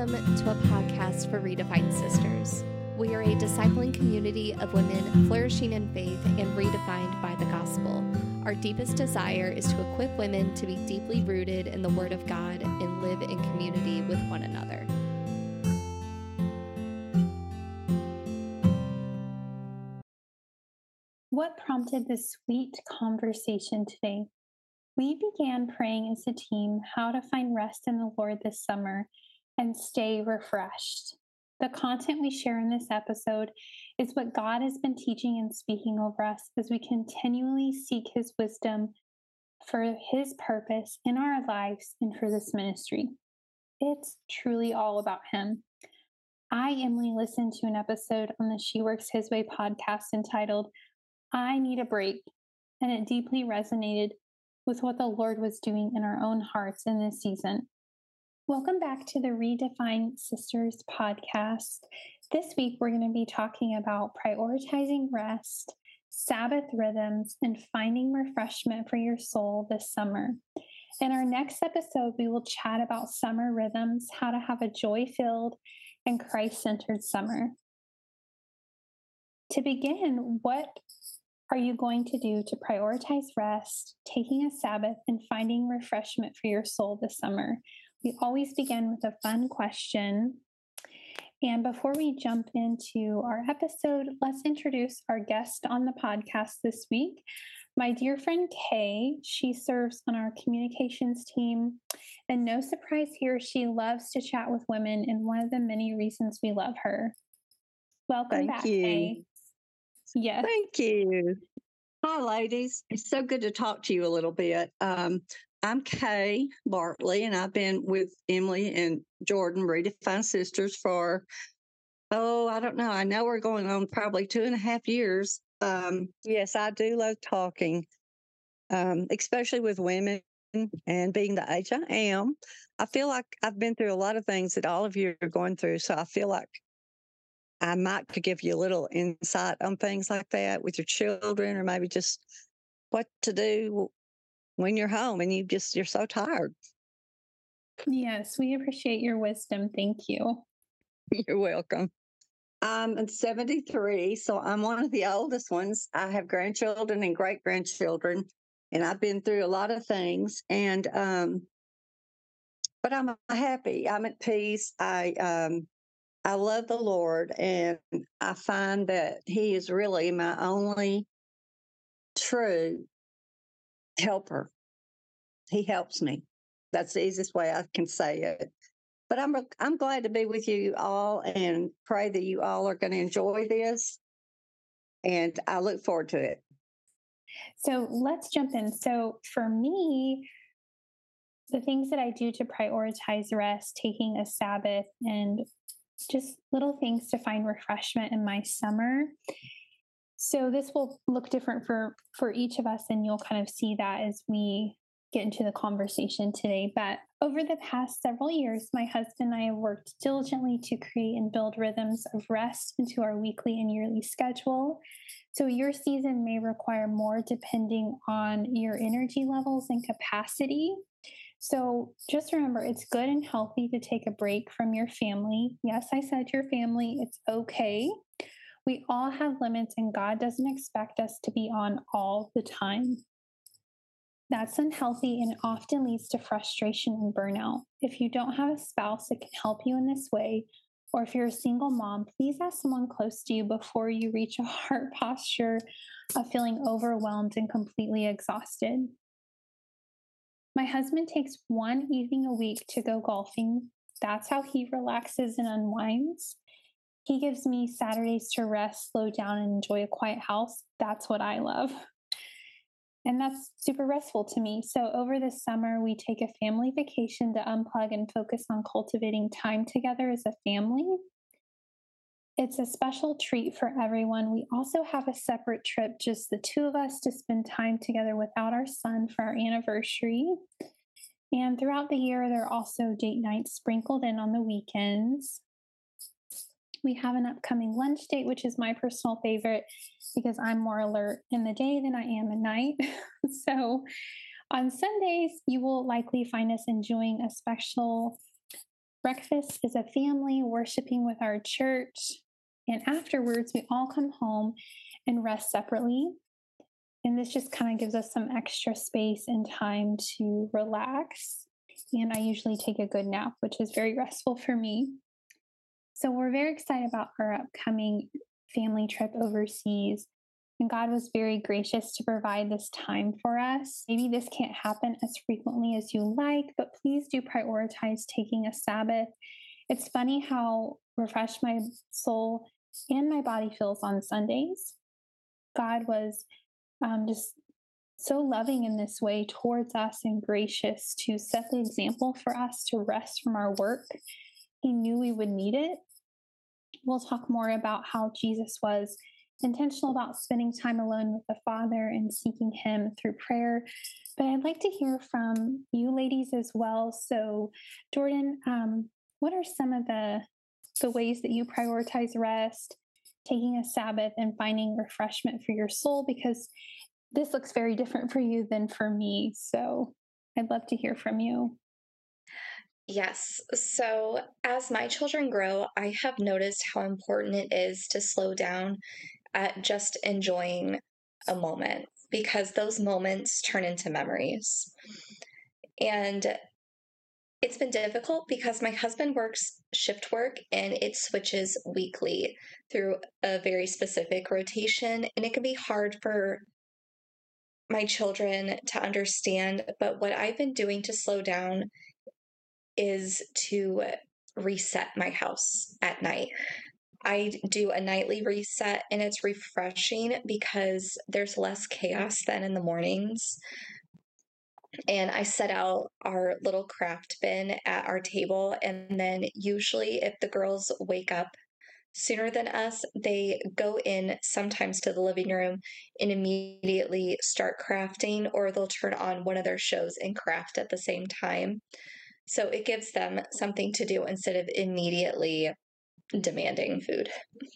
Welcome to a podcast for Redefined Sisters. We are a discipling community of women flourishing in faith and redefined by the gospel. Our deepest desire is to equip women to be deeply rooted in the Word of God and live in community with one another. What prompted this sweet conversation today? We began praying as a team how to find rest in the Lord this summer and stay refreshed. The content we share in this episode is what God has been teaching and speaking over us as we continually seek His wisdom for His purpose in our lives and for this ministry. It's truly all about Him. I, Emily, listened to an episode on the She Works His Way podcast entitled, I Need a Break, and it deeply resonated with what the Lord was doing in our own hearts in this season. Welcome back to the Redefined Sisters podcast. This week, we're going to be talking about prioritizing rest, Sabbath rhythms, and finding refreshment for your soul this summer. In our next episode, we will chat about summer rhythms, how to have a joy-filled and Christ-centered summer. To begin, what are you going to do to prioritize rest, taking a Sabbath, and finding refreshment for your soul this summer? We always begin with a fun question. And before we jump into our episode, let's introduce our guest on the podcast this week, my dear friend Kay. She serves on our communications team. And no surprise here, she loves to chat with women, and one of the many reasons we love her. Welcome back, Kay. Yes. Thank you. Hi, ladies. It's so good to talk to you a little bit. I'm Kay Bartley, and I've been with Emily and Jordan, Redefined Sisters, for, I don't know. I know we're going on probably 2.5 years. Yes, I do love talking, especially with women and being the age I am. I feel like I've been through a lot of things that all of you are going through, so I feel like I might could give you a little insight on things like that with your children, or maybe just what to do when you're home and you're so tired. Yes, we appreciate your wisdom. Thank you. You're welcome. I'm 73, so I'm one of the oldest ones. I have grandchildren and great-grandchildren, and I've been through a lot of things. And but I'm happy. I'm at peace. I love the Lord, and I find that He is really my only true helper. He helps me. That's the easiest way I can say it. But I'm glad to be with you all, and pray that you all are going to enjoy this, and I look forward to it. So let's jump in. So for me, the things that I do to prioritize rest, taking a Sabbath, and just little things to find refreshment in my summer. So this will look different for each of us, and you'll kind of see that as we get into the conversation today. But over the past several years, my husband and I have worked diligently to create and build rhythms of rest into our weekly and yearly schedule. So your season may require more depending on your energy levels and capacity. So just remember, it's good and healthy to take a break from your family. Yes, I said your family. It's okay. We all have limits, and God doesn't expect us to be on all the time. That's unhealthy and often leads to frustration and burnout. If you don't have a spouse that can help you in this way, or if you're a single mom, please ask someone close to you before you reach a heart posture of feeling overwhelmed and completely exhausted. My husband takes one evening a week to go golfing. That's how he relaxes and unwinds. He gives me Saturdays to rest, slow down, and enjoy a quiet house. That's what I love. And that's super restful to me. So over the summer, we take a family vacation to unplug and focus on cultivating time together as a family. It's a special treat for everyone. We also have a separate trip, just the two of us, to spend time together without our son for our anniversary. And throughout the year, there are also date nights sprinkled in on the weekends. We have an upcoming lunch date, which is my personal favorite because I'm more alert in the day than I am at night. So on Sundays, you will likely find us enjoying a special Breakfast is a family worshiping with our church. And afterwards, we all come home and rest separately. And this just kind of gives us some extra space and time to relax. And I usually take a good nap, which is very restful for me. So we're very excited about our upcoming family trip overseas. And God was very gracious to provide this time for us. Maybe this can't happen as frequently as you like, but please do prioritize taking a Sabbath. It's funny how refreshed my soul and my body feels on Sundays. God was just so loving in this way towards us and gracious to set the example for us to rest from our work. He knew we would need it. We'll talk more about how Jesus was intentional about spending time alone with the Father and seeking Him through prayer. But I'd like to hear from you ladies as well. So, Jordan, what are some of the ways that you prioritize rest, taking a Sabbath, and finding refreshment for your soul? Because this looks very different for you than for me. So I'd love to hear from you. Yes. So as my children grow, I have noticed how important it is to slow down at just enjoying a moment, because those moments turn into memories. And it's been difficult because my husband works shift work and it switches weekly through a very specific rotation. And it can be hard for my children to understand. But what I've been doing to slow down is to reset my house at night. I do a nightly reset and it's refreshing because there's less chaos than in the mornings. And I set out our little craft bin at our table. And then usually, if the girls wake up sooner than us, they go in sometimes to the living room and immediately start crafting, or they'll turn on one of their shows and craft at the same time. So it gives them something to do instead of immediately demanding food.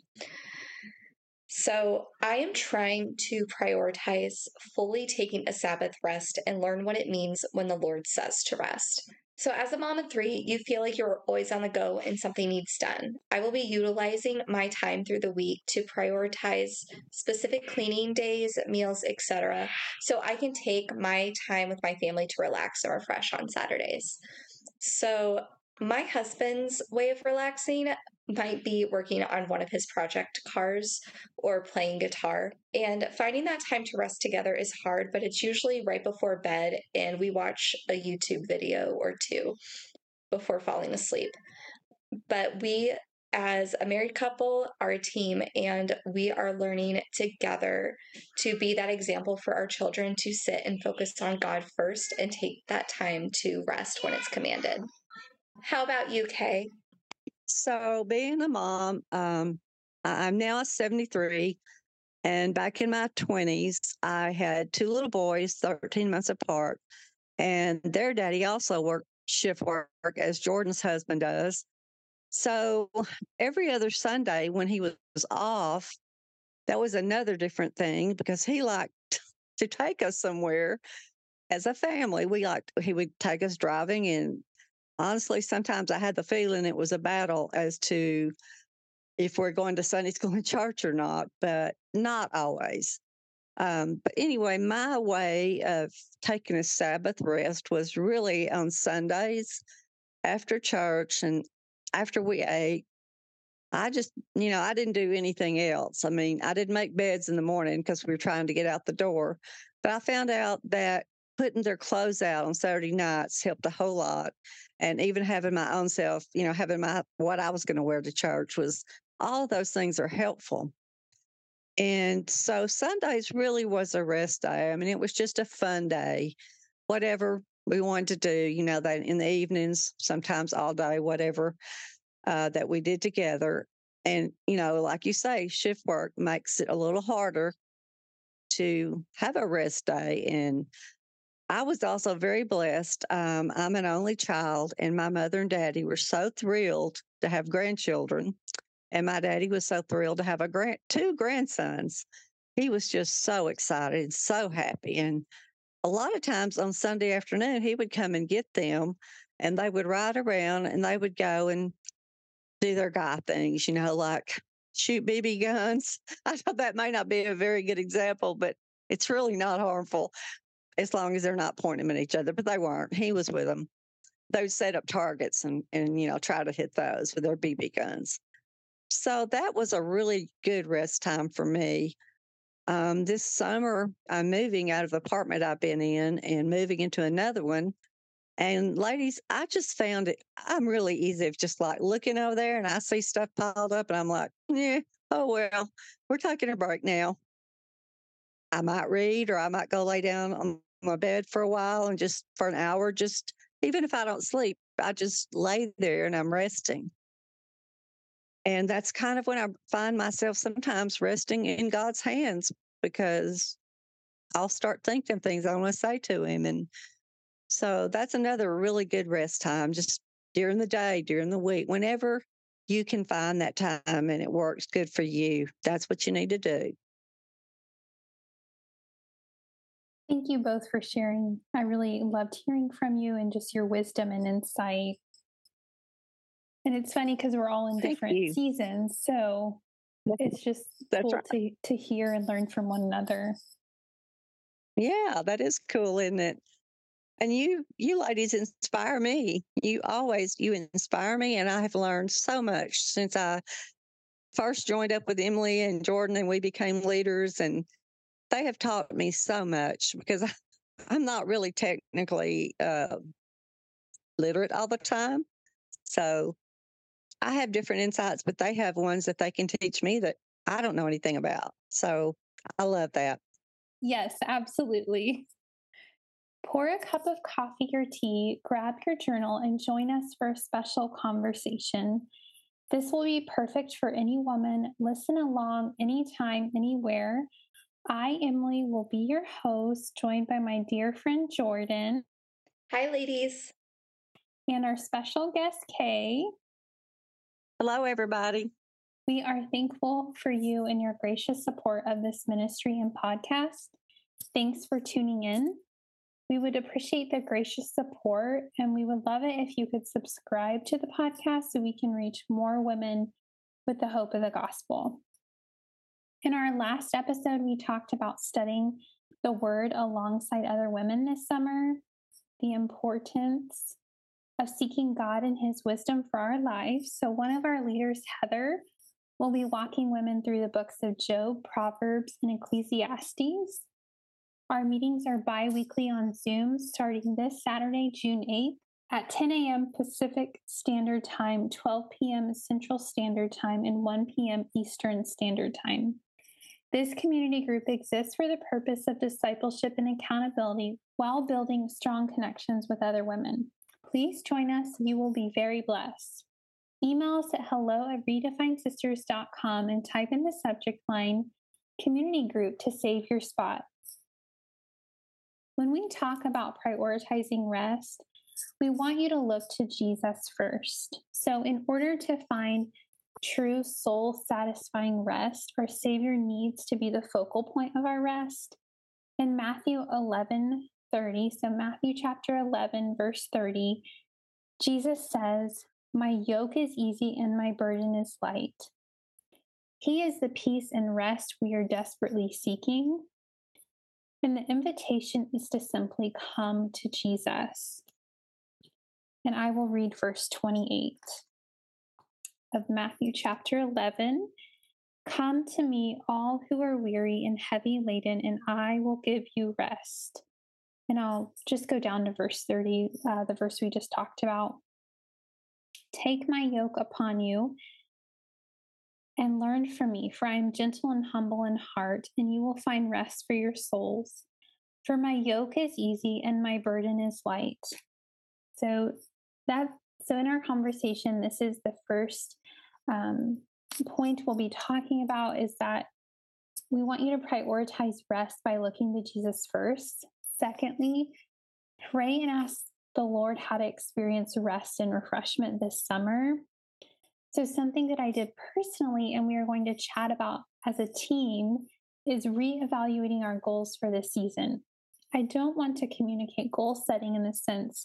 So I am trying to prioritize fully taking a Sabbath rest and learn what it means when the Lord says to rest. So as a mom of 3, you feel like you're always on the go and something needs done. I will be utilizing my time through the week to prioritize specific cleaning days, meals, etc., so I can take my time with my family to relax and refresh on Saturdays. So my husband's way of relaxing might be working on one of his project cars or playing guitar. And finding that time to rest together is hard, but it's usually right before bed, and we watch a YouTube video or two before falling asleep. But we, as a married couple, are a team, and we are learning together to be that example for our children to sit and focus on God first and take that time to rest when it's commanded. How about you, Kay? So, being a mom, I'm now 73. And back in my 20s, I had 2 little boys, 13 months apart. And their daddy also worked shift work as Jordan's husband does. So, every other Sunday when he was off, that was another different thing because he liked to take us somewhere as a family. He would take us driving, and honestly, sometimes I had the feeling it was a battle as to if we're going to Sunday school and church or not, but not always. But anyway, my way of taking a Sabbath rest was really on Sundays after church and after we ate. I just, I didn't do anything else. I mean, I didn't make beds in the morning because we were trying to get out the door. But I found out that putting their clothes out on Saturday nights helped a whole lot. And even having my own self, having what I was going to wear to church was all of those things are helpful. And so Sundays really was a rest day. I mean, it was just a fun day. Whatever we wanted to do, that in the evenings, sometimes all day, whatever that we did together. And, like you say, shift work makes it a little harder to have a rest day. And I was also very blessed. I'm an only child, and my mother and daddy were so thrilled to have grandchildren. And my daddy was so thrilled to have 2 grandsons. He was just so excited, so happy. And a lot of times on Sunday afternoon, he would come and get them. and they would ride around and they would go and do their guy things, like shoot BB guns. I know that may not be a very good example, but it's really not harmful as long as they're not pointing them at each other. But they weren't. He was with them. They would set up targets and try to hit those with their BB guns. So that was a really good rest time for me. This summer, I'm moving out of the apartment I've been in and moving into another one. And ladies, I just found it, I'm really easy of just like looking over there and I see stuff piled up and I'm like, yeah, oh, well, we're taking a break now. I might read or I might go lay down on my bed for a while and just for an hour, just even if I don't sleep, I just lay there and I'm resting. And that's kind of when I find myself sometimes resting in God's hands because I'll start thinking things I want to say to him. And so that's another really good rest time, just during the day, during the week, whenever you can find that time and it works good for you. That's what you need to do. Thank you both for sharing. I really loved hearing from you and just your wisdom and insight. And it's funny because we're all in different seasons. So it's just cool right. to hear and learn from one another. Yeah, that is cool, isn't it? And you ladies inspire me. You inspire me. And I have learned so much since I first joined up with Emily and Jordan and we became leaders. And they have taught me so much because I'm not really technically literate all the time. So I have different insights, but they have ones that they can teach me that I don't know anything about. So I love that. Yes, absolutely. Pour a cup of coffee or tea, grab your journal, and join us for a special conversation. This will be perfect for any woman. Listen along anytime, anywhere. I, Emily, will be your host, joined by my dear friend Jordan. Hi, ladies. And our special guest, Kay. Hello, everybody. We are thankful for you and your gracious support of this ministry and podcast. Thanks for tuning in. We would appreciate the gracious support, and we would love it if you could subscribe to the podcast so we can reach more women with the hope of the gospel. In our last episode, we talked about studying the word alongside other women this summer, the importance of seeking God and his wisdom for our lives. So one of our leaders, Heather, will be walking women through the books of Job, Proverbs, and Ecclesiastes. Our meetings are bi-weekly on Zoom starting this Saturday, June 8th at 10 a.m. Pacific Standard Time, 12 p.m. Central Standard Time, and 1 p.m. Eastern Standard Time. This community group exists for the purpose of discipleship and accountability while building strong connections with other women. Please join us. You will be very blessed. Email us at hello@redefinedsisters.com and type in the subject line, community group, to save your spot. When we talk about prioritizing rest, we want you to look to Jesus first. So in order to find true soul-satisfying rest, our Savior needs to be the focal point of our rest. In Matthew 11:30, so Matthew chapter 11, verse 30, Jesus says, "My yoke is easy and my burden is light." He is the peace and rest we are desperately seeking. And the invitation is to simply come to Jesus. And I will read verse 28 of Matthew chapter 11. "Come to me, all who are weary and heavy laden, and I will give you rest." And I'll just go down to verse 30, the verse we just talked about. "Take my yoke upon you and learn from me, for I am gentle and humble in heart, and you will find rest for your souls. For my yoke is easy and my burden is light." So in our conversation, this is the first point we'll be talking about, is that we want you to prioritize rest by looking to Jesus first. Secondly, pray and ask the Lord how to experience rest and refreshment this summer. So something that I did personally, and we are going to chat about as a team, is reevaluating our goals for this season. I don't want to communicate goal setting in the sense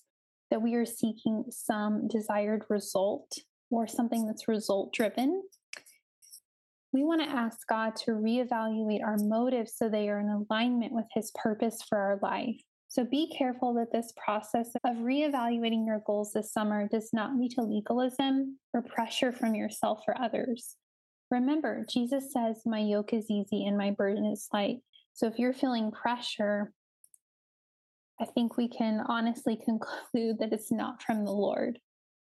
that we are seeking some desired result or something that's result driven, we want to ask God to reevaluate our motives so they are in alignment with His purpose for our life. So be careful that this process of reevaluating your goals this summer does not lead to legalism or pressure from yourself or others. Remember, Jesus says, "My yoke is easy and my burden is light." So if you're feeling pressure, I think we can honestly conclude that it's not from the Lord.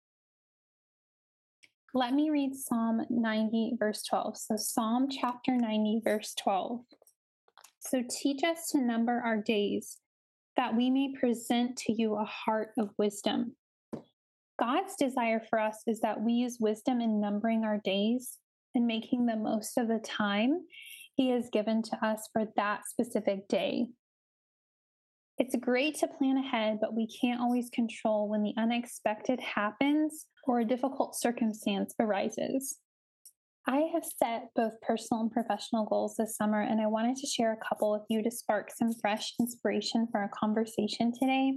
Let me read Psalm 90, verse 12. So Psalm chapter 90, verse 12. So teach us to number our days, that we may present to you a heart of wisdom. God's desire for us is that we use wisdom in numbering our days and making the most of the time He has given to us for that specific day. It's great to plan ahead, but we can't always control when the unexpected happens or a difficult circumstance arises. I have set both personal and professional goals this summer, and I wanted to share a couple with you to spark some fresh inspiration for our conversation today.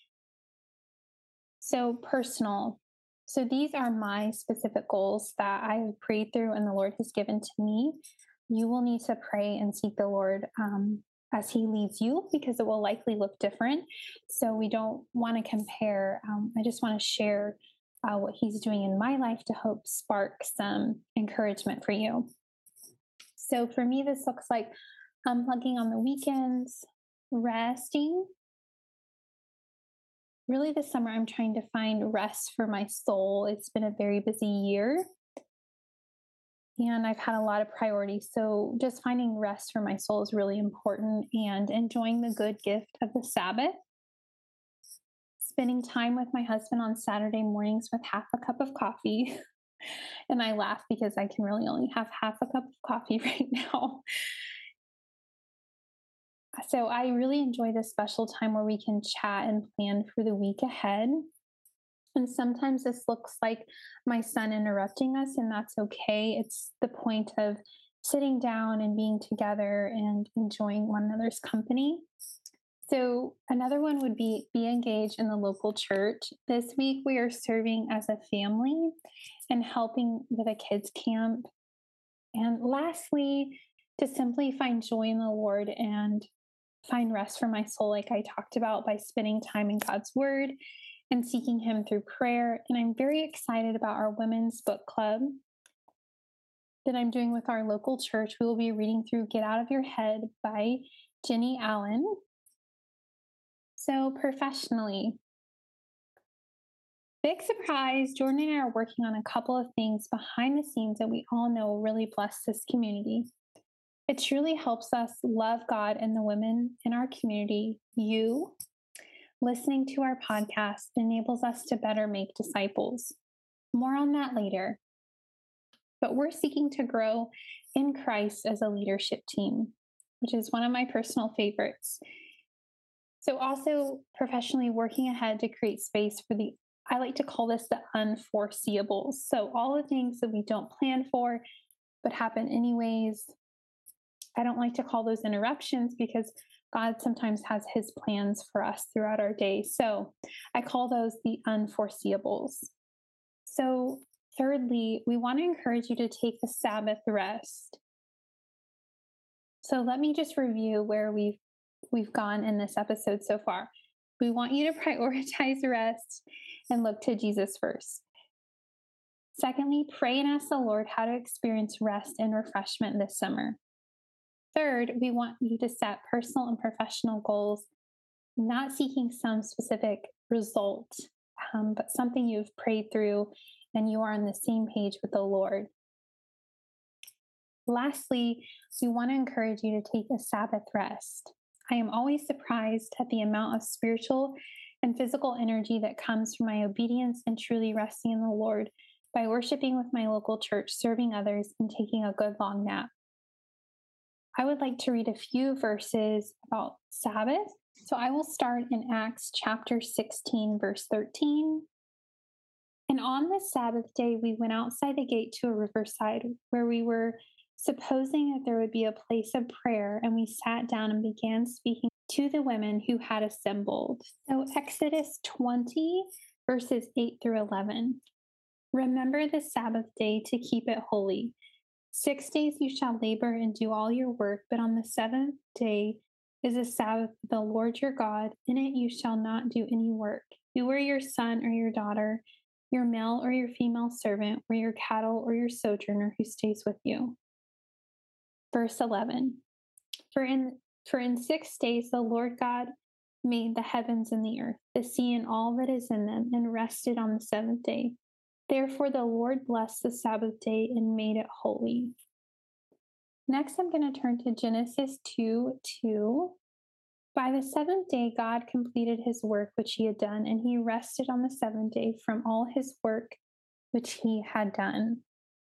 So, personal. So, these are my specific goals that I have prayed through and the Lord has given to me. You will need to pray and seek the Lord as He leads you, because it will likely look different. So we don't want to compare. I just want to share what He's doing in my life to hope spark some encouragement for you. So for me, this looks like unplugging on the weekends, resting. Really this summer, I'm trying to find rest for my soul. It's been a very busy year, and I've had a lot of priorities. So just finding rest for my soul is really important, and enjoying the good gift of the Sabbath. Spending time with my husband on Saturday mornings with half a cup of coffee. And I laugh because I can really only have half a cup of coffee right now. So I really enjoy this special time where we can chat and plan for the week ahead. And sometimes this looks like my son interrupting us, and that's okay. It's the point of sitting down and being together and enjoying one another's company. So another one would be engaged in the local church. This week we are serving as a family and helping with a kids camp. And lastly, to simply find joy in the Lord and find rest for my soul, like I talked about, by spending time in God's Word and seeking Him through prayer. And I'm very excited about our women's book club that I'm doing with our local church. We will be reading through Get Out of Your Head by Jenny Allen. So professionally, big surprise, Jordan and I are working on a couple of things behind the scenes that we all know really bless this community. It truly helps us love God and the women in our community. You listening to our podcast enables us to better make disciples. More on that later. But we're seeking to grow in Christ as a leadership team, which is one of my personal favorites. So also professionally working ahead to create space for I like to call this the unforeseeables. So all the things that we don't plan for, but happen anyways. I don't like to call those interruptions because God sometimes has His plans for us throughout our day. So I call those the unforeseeables. So thirdly, we want to encourage you to take a Sabbath rest. So let me just review where we've gone in this episode so far. We want you to prioritize rest and look to Jesus first. Secondly, pray and ask the Lord how to experience rest and refreshment this summer. Third, we want you to set personal and professional goals, not seeking some specific result, but something you've prayed through and you are on the same page with the Lord. Lastly, we want to encourage you to take a Sabbath rest. I am always surprised at the amount of spiritual and physical energy that comes from my obedience and truly resting in the Lord by worshiping with my local church, serving others, and taking a good long nap. I would like to read a few verses about Sabbath. So I will start in Acts chapter 16, verse 13. And on the Sabbath day, we went outside the gate to a riverside where we were supposing that there would be a place of prayer, and we sat down and began speaking to the women who had assembled. So, Exodus 20, verses 8 through 11. Remember the Sabbath day to keep it holy. 6 days you shall labor and do all your work, but on the seventh day is a Sabbath of the Lord your God. In it you shall not do any work. You or your son or your daughter, your male or your female servant, or your cattle or your sojourner who stays with you. Verse 11. For in 6 days the Lord God made the heavens and the earth, the sea and all that is in them, and rested on the seventh day. Therefore the Lord blessed the Sabbath day and made it holy. Next, I'm going to turn to Genesis 2:2. By the seventh day, God completed his work which he had done, and he rested on the seventh day from all his work which he had done.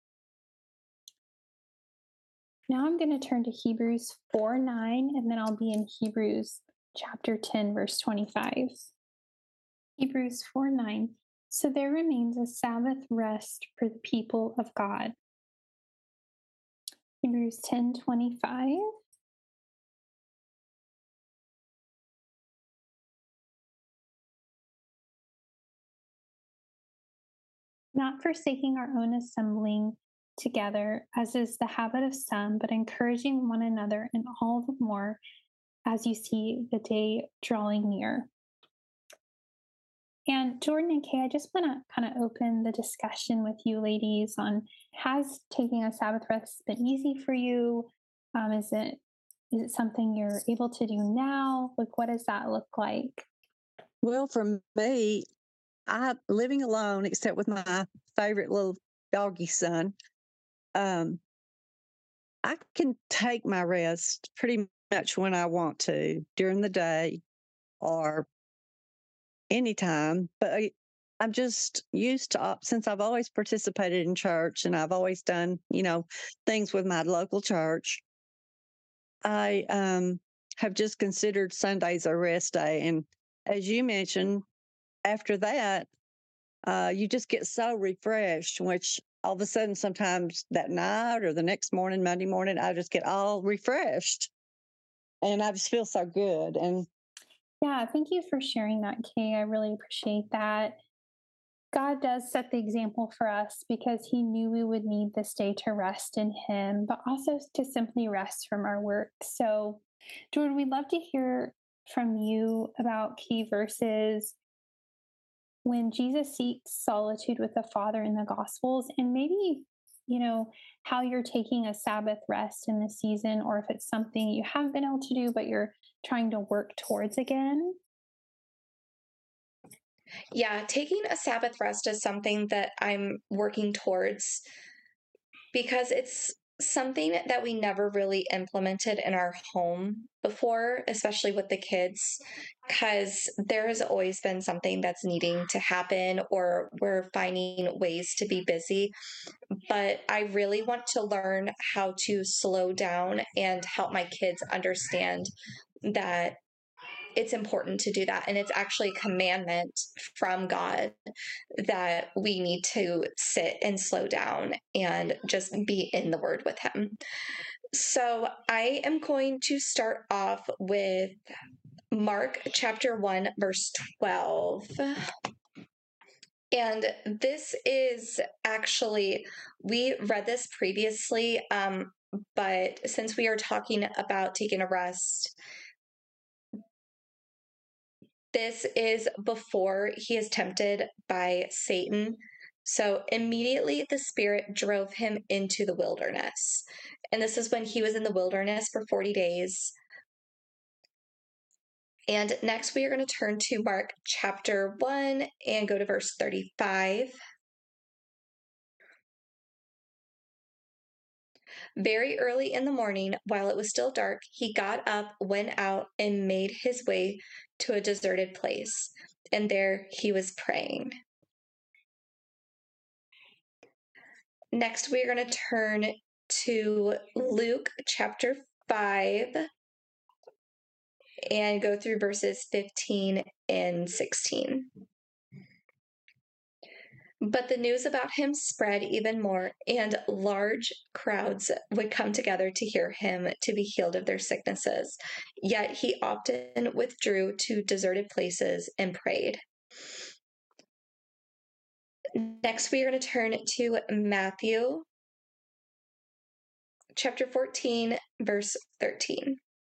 Now I'm going to turn to Hebrews 4:9, and then I'll be in Hebrews chapter 10, verse 25. Hebrews 4:9. So there remains a Sabbath rest for the people of God. Hebrews 10:25. Not forsaking our own assembling together, as is the habit of some, but encouraging one another, and all the more as you see the day drawing near. And Jordan and Kay, I just want to kind of open the discussion with you ladies on, has taking a Sabbath rest been easy for you? Is it something you're able to do now? Like, what does that look like? Well, for me, I'm living alone, except with my favorite little doggy son. I can take my rest pretty much when I want to during the day or anytime. But I'm just used to, since I've always participated in church and I've always done, things with my local church, I have just considered Sundays a rest day. And as you mentioned, after that, you just get so refreshed, which all of a sudden, sometimes that night or the next morning, Monday morning, I just get all refreshed and I just feel so good. And yeah, thank you for sharing that, Kay. I really appreciate that. God does set the example for us because he knew we would need this day to rest in him, but also to simply rest from our work. So, Jordan, we'd love to hear from you about key verses when Jesus seeks solitude with the Father in the Gospels, and maybe, how you're taking a Sabbath rest in this season, or if it's something you haven't been able to do, but you're trying to work towards again. Yeah, taking a Sabbath rest is something that I'm working towards because it's something that we never really implemented in our home before, especially with the kids, because there has always been something that's needing to happen or we're finding ways to be busy. But I really want to learn how to slow down and help my kids understand that it's important to do that. And it's actually a commandment from God that we need to sit and slow down and just be in the Word with Him. So I am going to start off with Mark chapter 1, verse 12. And this is actually, we read this previously, but since we are talking about taking a rest, this is before he is tempted by Satan. So immediately the Spirit drove him into the wilderness. And this is when he was in the wilderness for 40 days. And next we are going to turn to Mark chapter 1 and go to verse 35. Very early in the morning, while it was still dark, he got up, went out, and made his way to a deserted place. And there he was praying. Next, we're going to turn to Luke chapter 5 and go through verses 15 and 16. But the news about him spread even more, and large crowds would come together to hear him to be healed of their sicknesses. Yet he often withdrew to deserted places and prayed. Next, we are going to turn to Matthew chapter 14, verse 13.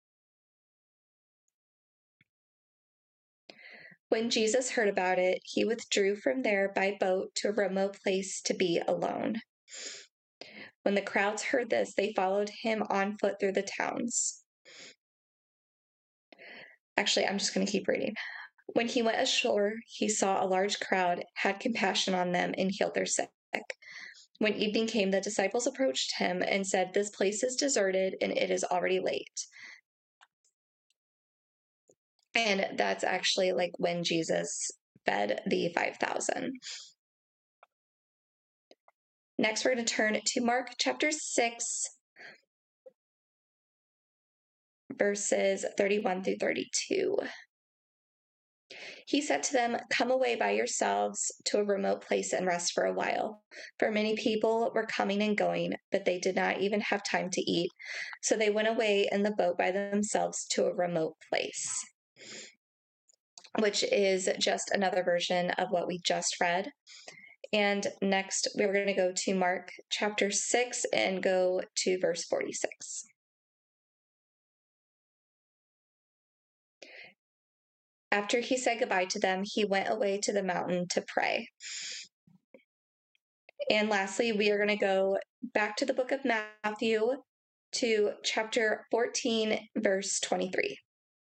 When Jesus heard about it, he withdrew from there by boat to a remote place to be alone. When the crowds heard this, they followed him on foot through the towns. Actually, I'm just going to keep reading. When he went ashore, he saw a large crowd, had compassion on them, and healed their sick. When evening came, the disciples approached him and said, "This place is deserted, and it is already late." And that's actually like when Jesus fed the 5,000. Next, we're going to turn to Mark chapter 6, verses 31 through 32. He said to them, "Come away by yourselves to a remote place and rest for a while." For many people were coming and going, but they did not even have time to eat. So they went away in the boat by themselves to a remote place, which is just another version of what we just read. And next, we're going to go to Mark chapter 6 and go to verse 46. After he said goodbye to them, he went away to the mountain to pray. And lastly, we are going to go back to the book of Matthew to chapter 14, verse 23.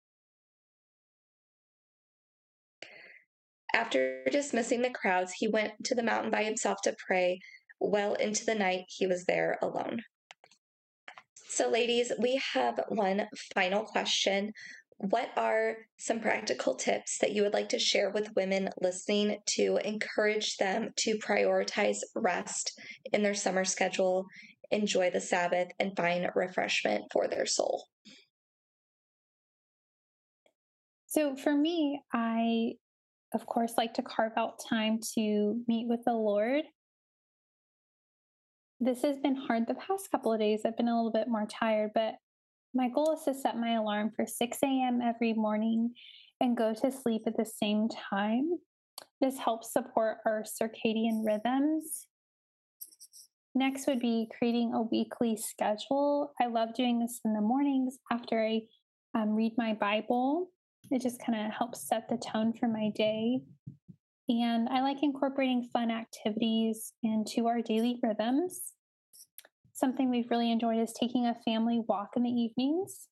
After dismissing the crowds, he went to the mountain by himself to pray. Well into the night, he was there alone. So, ladies, we have one final question. What are some practical tips that you would like to share with women listening to encourage them to prioritize rest in their summer schedule, enjoy the Sabbath, and find refreshment for their soul? So for me, I, of course, like to carve out time to meet with the Lord. This has been hard the past couple of days. I've been a little bit more tired, but my goal is to set my alarm for 6 a.m. every morning and go to sleep at the same time. This helps support our circadian rhythms. Next would be creating a weekly schedule. I love doing this in the mornings after I read my Bible. It just kind of helps set the tone for my day. And I like incorporating fun activities into our daily rhythms. Something we've really enjoyed is taking a family walk in the evenings.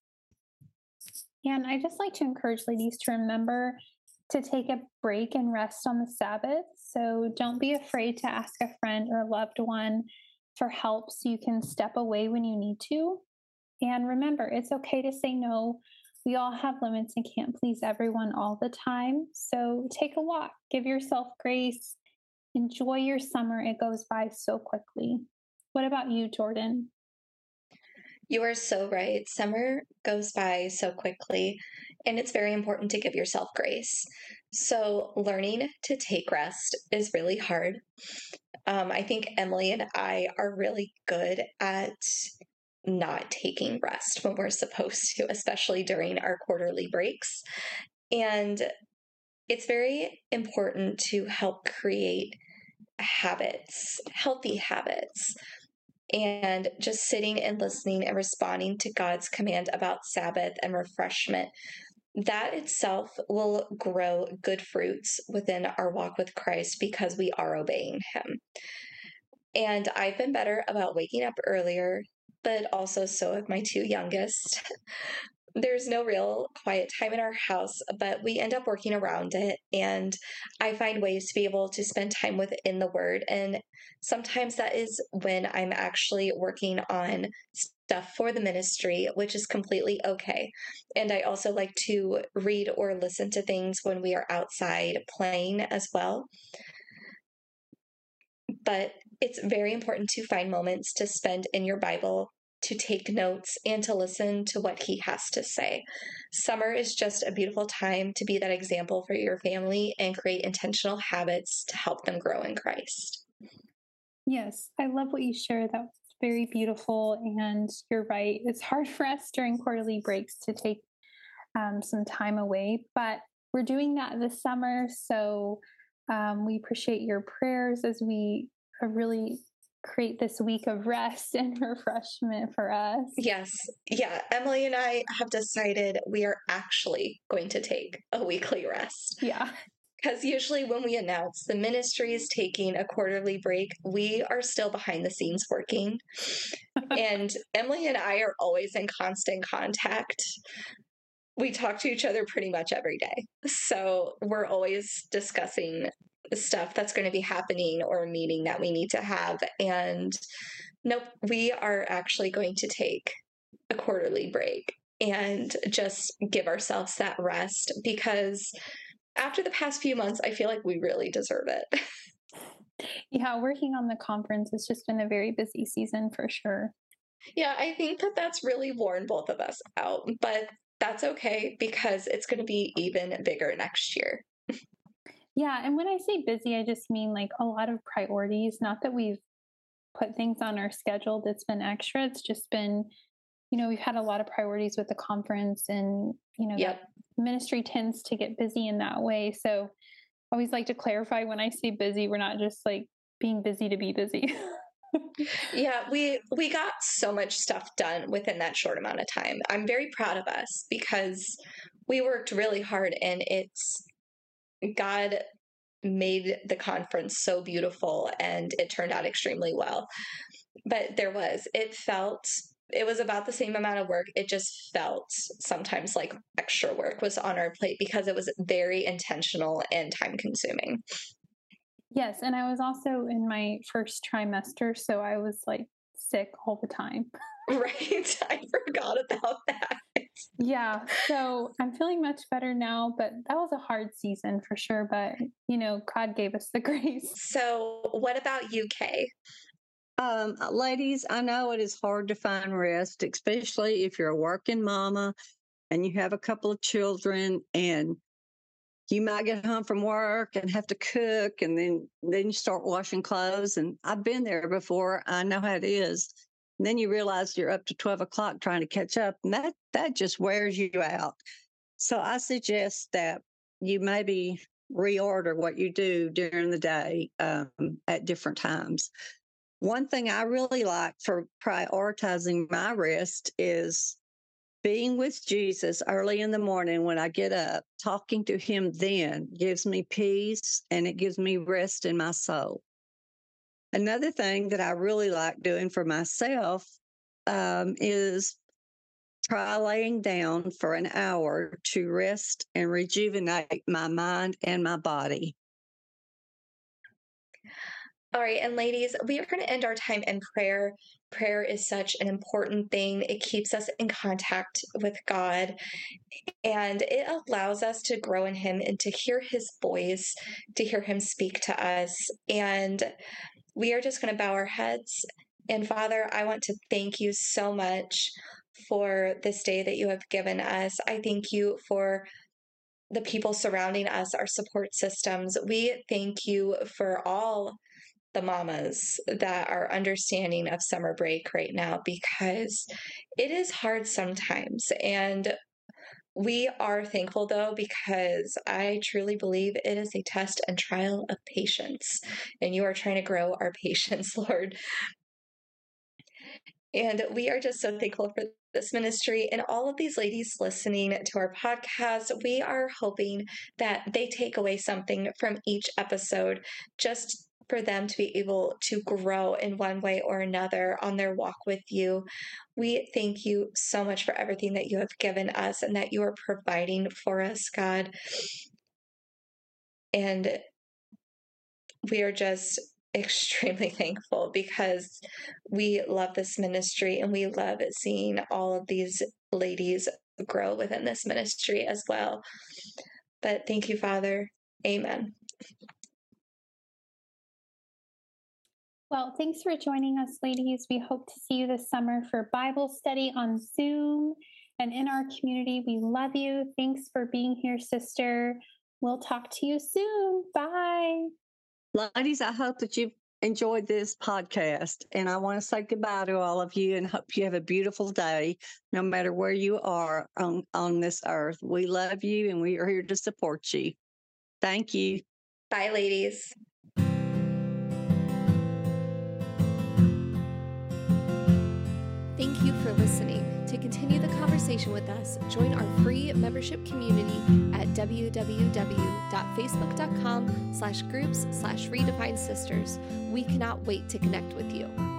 And I just like to encourage ladies to remember to take a break and rest on the Sabbath. So don't be afraid to ask a friend or a loved one for help so you can step away when you need to. And remember, it's okay to say no. We all have limits and can't please everyone all the time. So take a walk, give yourself grace, enjoy your summer. It goes by so quickly. What about you, Jordan? You are so right. Summer goes by so quickly, and it's very important to give yourself grace. So, learning to take rest is really hard. I think Emily and I are really good at not taking rest when we're supposed to, especially during our quarterly breaks. And it's very important to help create habits, healthy habits, and just sitting and listening and responding to God's command about Sabbath and refreshment. That itself will grow good fruits within our walk with Christ because we are obeying Him. And I've been better about waking up earlier, but also so have my two youngest. There's no real quiet time in our house, but we end up working around it. And I find ways to be able to spend time within the Word. And sometimes that is when I'm actually working on stuff for the ministry, which is completely okay. And I also like to read or listen to things when we are outside playing as well. But it's very important to find moments to spend in your Bible, to take notes and to listen to what he has to say. Summer is just a beautiful time to be that example for your family and create intentional habits to help them grow in Christ. Yes, I love what you shared. That was very beautiful. And you're right. It's hard for us during quarterly breaks to take some time away, but we're doing that this summer. So we appreciate your prayers as we really create this week of rest and refreshment for us. Yes. Yeah. Emily and I have decided we are actually going to take a weekly rest. Yeah. Because usually when we announce the ministry is taking a quarterly break, we are still behind the scenes working. And Emily and I are always in constant contact. We talk to each other pretty much every day. So we're always discussing stuff that's going to be happening or a meeting that we need to have. And nope, we are actually going to take a quarterly break and just give ourselves that rest, because after the past few months, I feel like we really deserve it. Yeah, working on the conference has just been a very busy season for sure. Yeah, I think that that's really worn both of us out, but that's okay because it's going to be even bigger next year. Yeah, and when I say busy, I just mean like a lot of priorities. Not that we've put things on our schedule that's been extra. It's just been, we've had a lot of priorities with the conference, and, Yep. that ministry tends to get busy in that way. So I always like to clarify when I say busy, we're not just like being busy to be busy. Yeah, we got so much stuff done within that short amount of time. I'm very proud of us because we worked really hard, and God made the conference so beautiful and it turned out extremely well. But it was about the same amount of work. It just felt sometimes like extra work was on our plate because it was very intentional and time consuming. Yes. And I was also in my first trimester. So I was like sick all the time. Right. I forgot about that. Yeah. So I'm feeling much better now, but that was a hard season for sure. But, God gave us the grace. So, what about UK? Ladies, I know it is hard to find rest, especially if you're a working mama and you have a couple of children, and you might get home from work and have to cook, and then you start washing clothes. And I've been there before. I know how it is. And then you realize you're up to 12 o'clock trying to catch up, and that just wears you out. So I suggest that you maybe reorder what you do during the day at different times. One thing I really like for prioritizing my rest is being with Jesus early in the morning when I get up. Talking to him then gives me peace, and it gives me rest in my soul. Another thing that I really like doing for myself is try laying down for an hour to rest and rejuvenate my mind and my body. All right. And ladies, we are going to end our time in prayer. Prayer is such an important thing. It keeps us in contact with God, and it allows us to grow in Him and to hear His voice, to hear Him speak to us. And we are just going to bow our heads. And Father, I want to thank you so much for this day that you have given us. I thank you for the people surrounding us, our support systems. We thank you for all the mamas that are understanding of summer break right now, because it is hard sometimes. And we are thankful though, because I truly believe it is a test and trial of patience. And you are trying to grow our patience, Lord. And we are just so thankful for this ministry and all of these ladies listening to our podcast. We are hoping that they take away something from each episode, just for them to be able to grow in one way or another on their walk with you. We thank you so much for everything that you have given us and that you are providing for us, God. And we are just extremely thankful because we love this ministry and we love seeing all of these ladies grow within this ministry as well. But thank you, Father. Amen. Well, thanks for joining us, ladies. We hope to see you this summer for Bible study on Zoom and in our community. We love you. Thanks for being here, sister. We'll talk to you soon. Bye. Ladies, I hope that you've enjoyed this podcast. And I want to say goodbye to all of you and hope you have a beautiful day, no matter where you are on this earth. We love you and we are here to support you. Thank you. Bye, ladies. Thank you for listening. To continue the conversation with us, join our free membership community at www.facebook.com/groups/redefined sisters. We cannot wait to connect with you.